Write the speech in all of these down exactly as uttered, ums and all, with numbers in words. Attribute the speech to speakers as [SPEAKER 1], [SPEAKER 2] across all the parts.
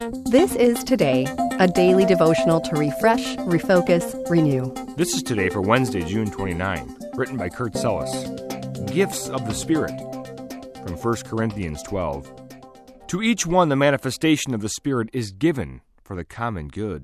[SPEAKER 1] This is Today, a daily devotional to refresh, refocus, renew.
[SPEAKER 2] This is Today for Wednesday, June twenty-ninth, written by Kurt Sellis. Gifts of the Spirit, from First Corinthians twelve. To each one the manifestation of the Spirit is given for the common good.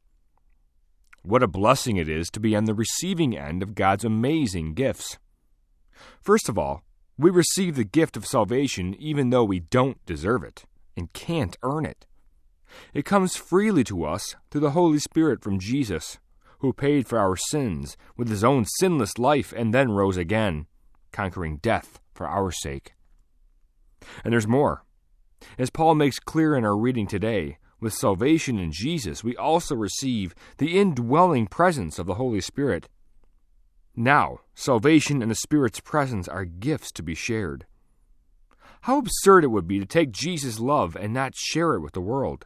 [SPEAKER 2] What a blessing it is to be on the receiving end of God's amazing gifts. First of all, we receive the gift of salvation even though we don't deserve it and can't earn it. It comes freely to us through the Holy Spirit from Jesus, who paid for our sins with his own sinless life and then rose again, conquering death for our sake. And there's more. As Paul makes clear in our reading today, with salvation in Jesus, we also receive the indwelling presence of the Holy Spirit. Now, salvation and the Spirit's presence are gifts to be shared. How absurd it would be to take Jesus' love and not share it with the world.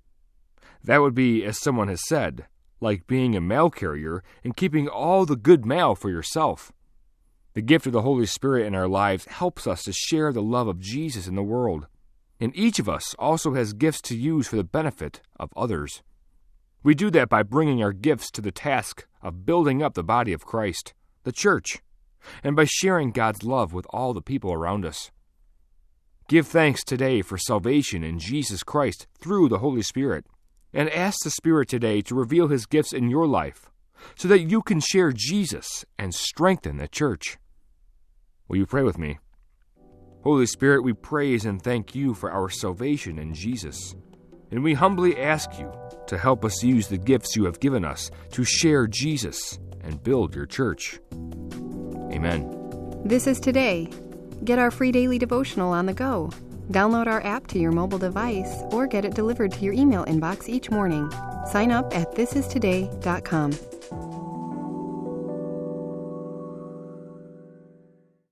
[SPEAKER 2] That would be, as someone has said, like being a mail carrier and keeping all the good mail for yourself. The gift of the Holy Spirit in our lives helps us to share the love of Jesus in the world. And each of us also has gifts to use for the benefit of others. We do that by bringing our gifts to the task of building up the body of Christ, the church, and by sharing God's love with all the people around us. Give thanks today for salvation in Jesus Christ through the Holy Spirit, and ask the Spirit today to reveal his gifts in your life so that you can share Jesus and strengthen the church. Will you pray with me? Holy Spirit, we praise and thank you for our salvation in Jesus, and we humbly ask you to help us use the gifts you have given us to share Jesus and build your church. Amen.
[SPEAKER 1] This is Today. Get our free daily devotional on the go. Download our app to your mobile device or get it delivered to your email inbox each morning. Sign up at this is today dot com.